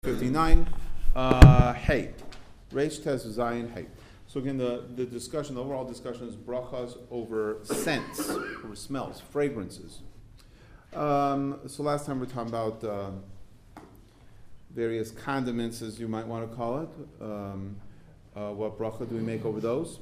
59, hey, Reish Tes Zayin, hey. So again, the discussion, the overall discussion is brachas over scents, over smells, fragrances. So last time we were talking about various condiments, as you might want to call it. What bracha do we make over those?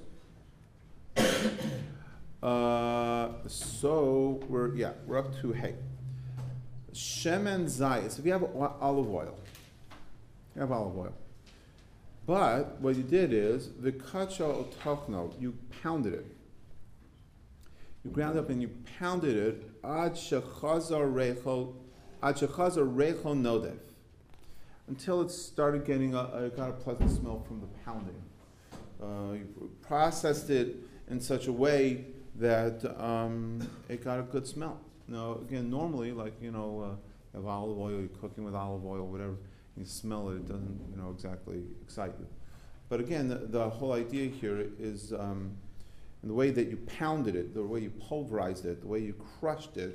So we're up to hey. Shemen zayis. If you have olive oil. You have olive oil. But what you did is, v'kacha otachno, you pounded it. You ground up and you pounded it, ad shechazar reichel nodev, until it started getting it got a pleasant smell from the pounding. You processed it in such a way that it got a good smell. Now, again, normally, you have olive oil, you're cooking with olive oil, whatever. You smell it, it doesn't, exactly excite you. But again, the whole idea here is in the way that you pounded it, the way you pulverized it, the way you crushed it,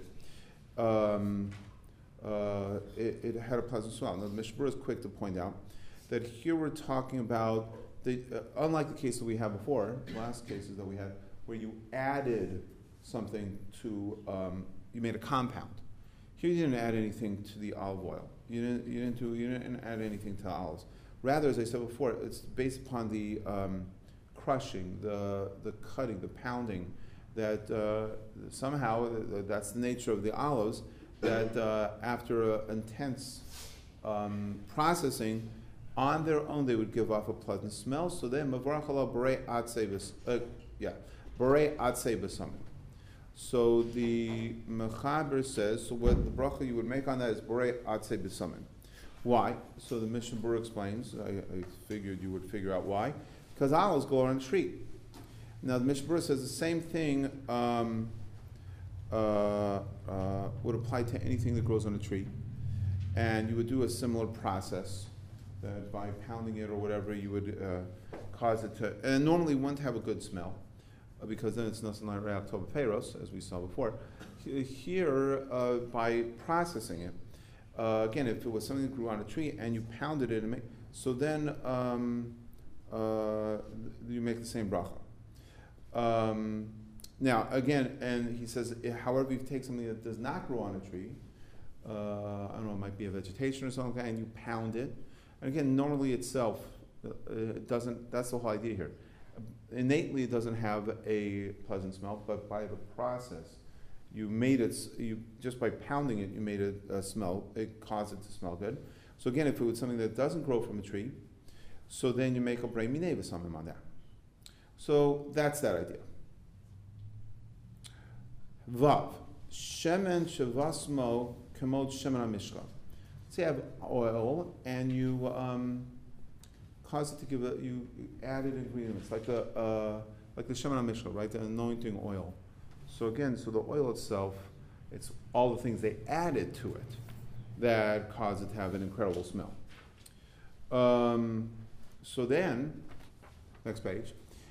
it had a pleasant smell. Now, the Mishnah Berurah is quick to point out that here we're talking about, unlike the case that we had before, last cases that we had, where you added something to, you made a compound. Here you didn't add anything to the olive oil. You didn't add anything to the olives. Rather, as I said before, it's based upon the crushing, the cutting, the pounding, that somehow that's the nature of the olives, that after intense processing, on their own they would give off a pleasant smell. So then, mavarach ala borei atzei b'samim. So the Mechaber says, so what the bracha you would make on that is borei atzei b'samim. Why? So the Mishnah Berurah explains, I figured you would figure out why, because olives grow on a tree. Now the Mishnah Berurah says the same thing would apply to anything that grows on a tree, and you would do a similar process, that by pounding it or whatever you would cause it to, and normally wouldn't have a good smell, because then it's nothing like re'at tov peiros, as we saw before. Here, by processing it, again, if it was something that grew on a tree and you pounded it, so then you make the same bracha. Now, again, and he says, however, if you take something that does not grow on a tree, I don't know, it might be a vegetation or something, and you pound it, and again, normally itself, it doesn't, that's the whole idea here. Innately, it doesn't have a pleasant smell, but by the process, you made it, just by pounding it, you made it smell, it caused it to smell good. So again, if it was something that doesn't grow from a tree, so then you make a brei minei v'samim on that. So that's that idea. Vav, shemen shevasmo kemod shemen hamishcha. So you have oil, and you cause it to give you added ingredients, like the shemen hamishcha, right? The anointing oil. So again, so the oil itself, it's all the things they added to it that cause it to have an incredible smell. So then, next page.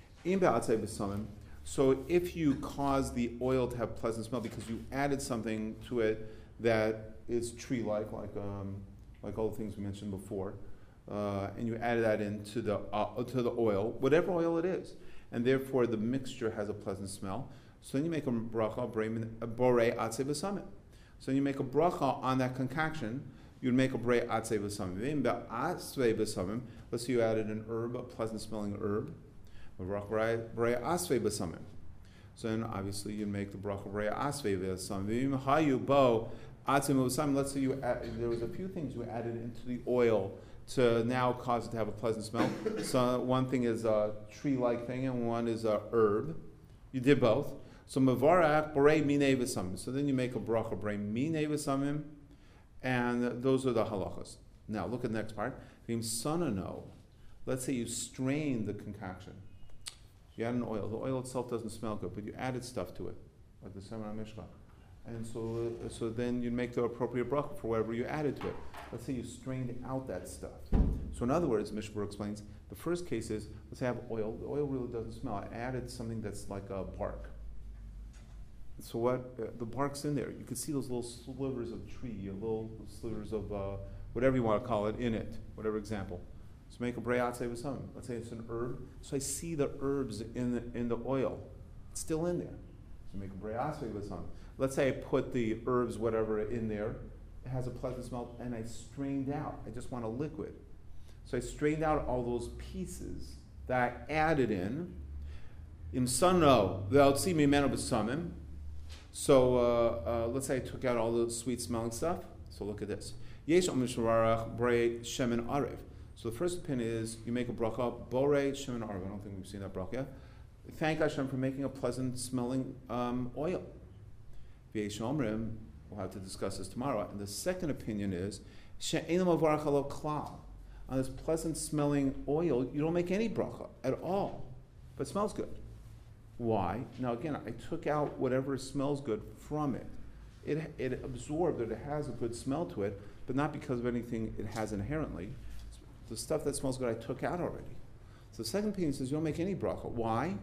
So if you cause the oil to have pleasant smell because you added something to it that is tree-like, like all the things we mentioned before, and you added that into the oil, whatever oil it is, and therefore the mixture has a pleasant smell. So then you make a bracha, borei atzei b'samim. So then you make a bracha on that concoction. You'd make a borei atzei b'samim. Let's say you added an herb, a pleasant smelling herb. Borei asvei b'samim. So then obviously you make the bracha borei asvei b'samim. Hayu bo atzei b'samim. Let's say there was a few things you added into the oil to now cause it to have a pleasant smell. So one thing is a tree-like thing, and one is a herb. You did both. So mevarach borei minei v'samim. So then you make a bracha borei minei v'samim, and those are the halachas. Now look at the next part. V'im sanano. Let's say you strain the concoction. You add an oil. The oil itself doesn't smell good, but you added stuff to it, like the shemen hamishcha. And so then you make the appropriate bracha for whatever you added to it. Let's say you strained out that stuff. So in other words, Mishnah Berurah explains, the first case is, let's say I have oil. The oil really doesn't smell. I added something that's like a bark. So what, the bark's in there. You can see those little slivers of tree, little slivers of whatever you want to call it, in it, whatever example. So make a brayatze with something. Let's say it's an herb. So I see the herbs in the oil. It's still in there. So make a brayatze with something. Let's say I put the herbs, whatever, in there. It has a pleasant smell, and I strained out. I just want a liquid. So I strained out all those pieces that I added in. Imsano, they'll see me meno b'samim. So let's say I took out all the sweet smelling stuff. So look at this. Yesh omishvarach brei shemen arev. So the first opinion is you make a bracha borei shemen arev. I don't think we've seen that bracha yet. Thank Hashem for making a pleasant smelling oil. V'yesh omrim, we'll have to discuss this tomorrow. And the second opinion is she'enam avarach alo klal. On this pleasant smelling oil, you don't make any bracha at all, but it smells good. Why? Now again, I took out whatever smells good from it. It absorbed it. It has a good smell to it, but not because of anything it has inherently. The stuff that smells good I took out already. So the second opinion says you don't make any bracha. Why?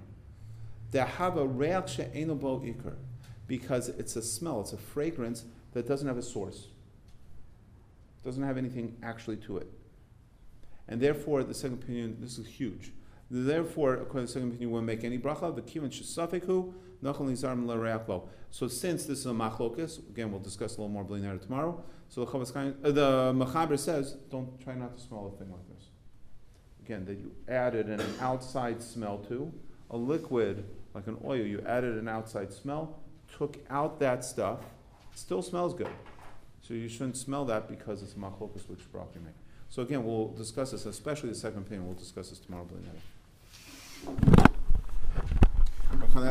Because it's a smell, it's a fragrance that doesn't have a source. Doesn't have anything actually to it. And therefore, the second opinion, this is huge. Therefore, according to the second opinion, you won't make any bracha. The kivan shesafeku nachal nizarim l'reaklo. So since this is a machlokus, again, we'll discuss a little more blinner tomorrow. So the Mechaber says, don't try not to smell a thing like this. Again, that you added an outside smell to a liquid like an oil. You added an outside smell, took out that stuff, still smells good. So you shouldn't smell that because it's a machlokus which bracha you make. So again, we'll discuss this, especially the second opinion. We'll discuss this tomorrow.